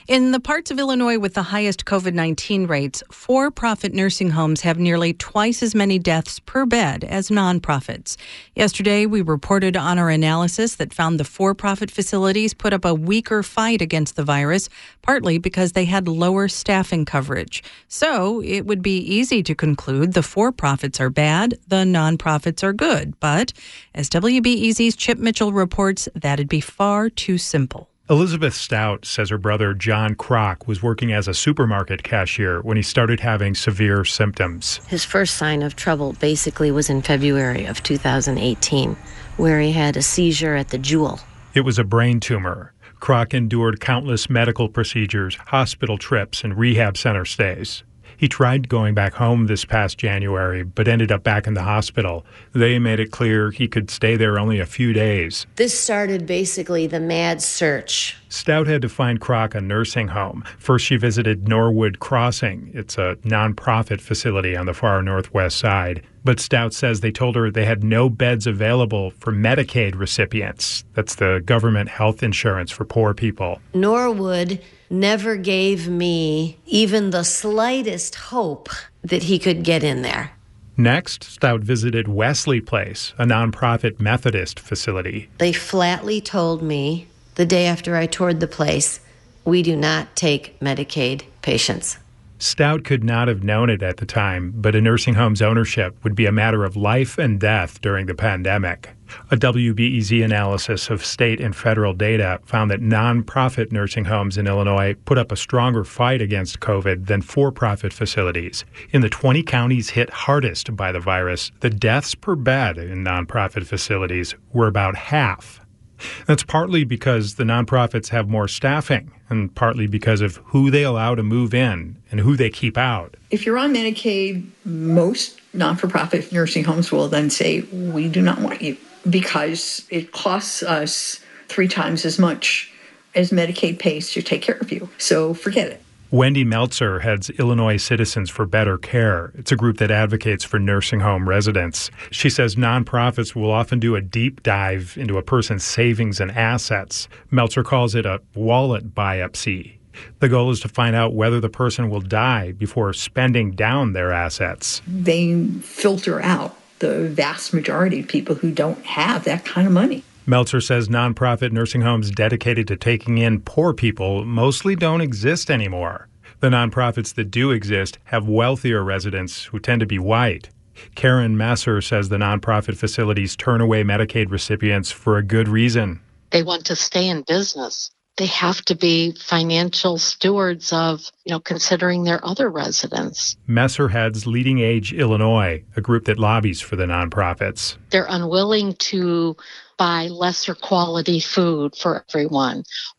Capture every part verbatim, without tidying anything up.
In the parts of Illinois with the highest COVID nineteen rates, for-profit nursing homes have nearly twice as many deaths per bed as nonprofits. Yesterday, we reported on our analysis that found the for-profit facilities put up a weaker fight against the virus, partly because they had lower staffing coverage. So it would be easy to conclude the for-profits are bad, the nonprofits are good. But as W B E Z's Chip Mitchell reports, that'd be far too simple. Elizabeth Stout says her brother John Kroc was working as a supermarket cashier when he started having severe symptoms. His first sign of trouble basically was in February of two thousand eighteen, where he had a seizure at the Jewel. It was a brain tumor. Kroc endured countless medical procedures, hospital trips, and rehab center stays. He tried going back home this past January, but ended up back in the hospital. They made it clear he could stay there only a few days. This started basically the mad search. Stout had to find Kroc a nursing home. First, she visited Norwood Crossing. It's a nonprofit facility on the far northwest side. But Stout says they told her they had no beds available for Medicaid recipients. That's the government health insurance for poor people. Norwood never gave me even the slightest hope that he could get in there. Next, Stout visited Wesley Place, a nonprofit Methodist facility. They flatly told me the day after I toured the place, we do not take Medicaid patients. Stout could not have known it at the time, but a nursing home's ownership would be a matter of life and death during the pandemic. A W B E Z analysis of state and federal data found that nonprofit nursing homes in Illinois put up a stronger fight against COVID than for-profit facilities. In the twenty counties hit hardest by the virus, the deaths per bed in nonprofit facilities were about half. That's partly because the nonprofits have more staffing, and partly because of who they allow to move in and who they keep out. If you're on Medicaid, most non-for-profit nursing homes will then say, we do not want you, because it costs us three times as much as Medicaid pays to take care of you. So forget it. Wendy Meltzer heads Illinois Citizens for Better Care. It's a group that advocates for nursing home residents. She says nonprofits will often do a deep dive into a person's savings and assets. Meltzer calls it a wallet biopsy. The goal is to find out whether the person will die before spending down their assets. They filter out the vast majority of people who don't have that kind of money. Meltzer says nonprofit nursing homes dedicated to taking in poor people mostly don't exist anymore. The nonprofits that do exist have wealthier residents who tend to be white. Karen Messer says the nonprofit facilities turn away Medicaid recipients for a good reason. They want to stay in business. They have to be financial stewards of, you know, considering their other residents. Messer heads Leading Age Illinois, a group that lobbies for the nonprofits. They're unwilling to buy lesser quality food for everyone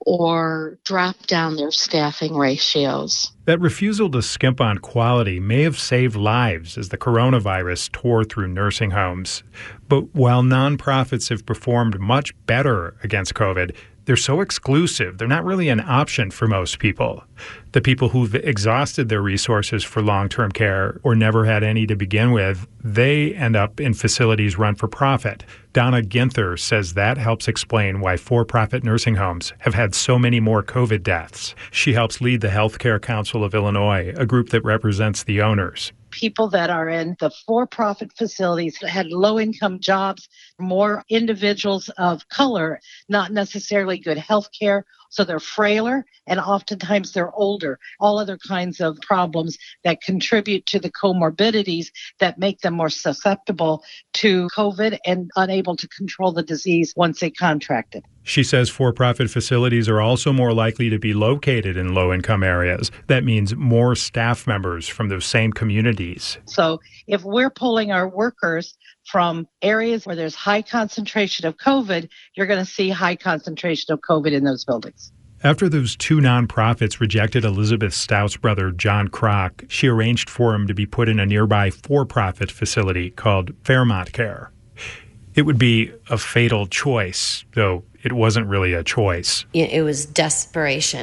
or drop down their staffing ratios. That refusal to skimp on quality may have saved lives as the coronavirus tore through nursing homes. But while nonprofits have performed much better against COVID, they're so exclusive, they're not really an option for most people. The people who've exhausted their resources for long-term care or never had any to begin with, they end up in facilities run for profit. Donna Ginther says that helps explain why for-profit nursing homes have had so many more COVID deaths. She helps lead the Healthcare Council of Illinois, a group that represents the owners. People that are in the for-profit facilities had low-income jobs, more individuals of color, not necessarily good health care, so they're frailer, and oftentimes they're older. All other kinds of problems that contribute to the comorbidities that make them more susceptible to COVID and unable to control the disease once they contract it. She says for-profit facilities are also more likely to be located in low-income areas. That means more staff members from those same communities. So if we're pulling our workers from areas where there's high concentration of COVID, you're going to see high concentration of COVID in those buildings. After those two nonprofits rejected Elizabeth Stout's brother, John Kroc, she arranged for him to be put in a nearby for-profit facility called Fairmont Care. It would be a fatal choice, though it wasn't really a choice. It was desperation.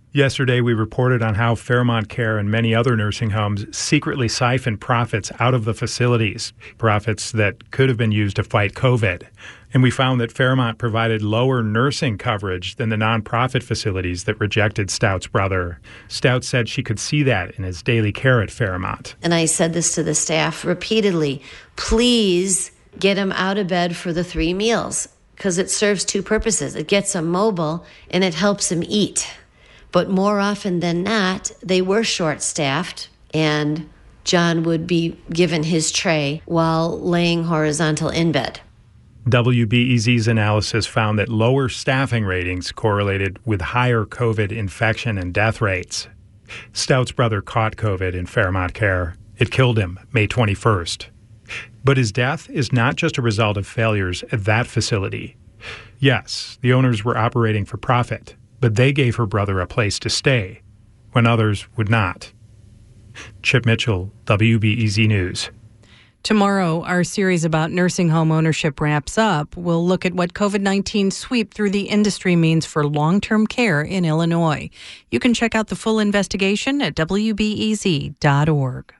Yesterday, we reported on how Fairmont Care and many other nursing homes secretly siphon profits out of the facilities, profits that could have been used to fight COVID. And we found that Fairmont provided lower nursing coverage than the nonprofit facilities that rejected Stout's brother. Stout said she could see that in his daily care at Fairmont. And I said this to the staff repeatedly, please get him out of bed for the three meals, because it serves two purposes. It gets him mobile and it helps him eat. But more often than not, they were short-staffed, and John would be given his tray while laying horizontal in bed. W B E Z's analysis found that lower staffing ratings correlated with higher COVID infection and death rates. Stout's brother caught COVID in Fairmont Care. It killed him May twenty-first. But his death is not just a result of failures at that facility. Yes, the owners were operating for profit, but they gave her brother a place to stay when others would not. Chip Mitchell, W B E Z News. Tomorrow, our series about nursing home ownership wraps up. We'll look at what COVID nineteen sweep through the industry means for long-term care in Illinois. You can check out the full investigation at W B E Z dot org.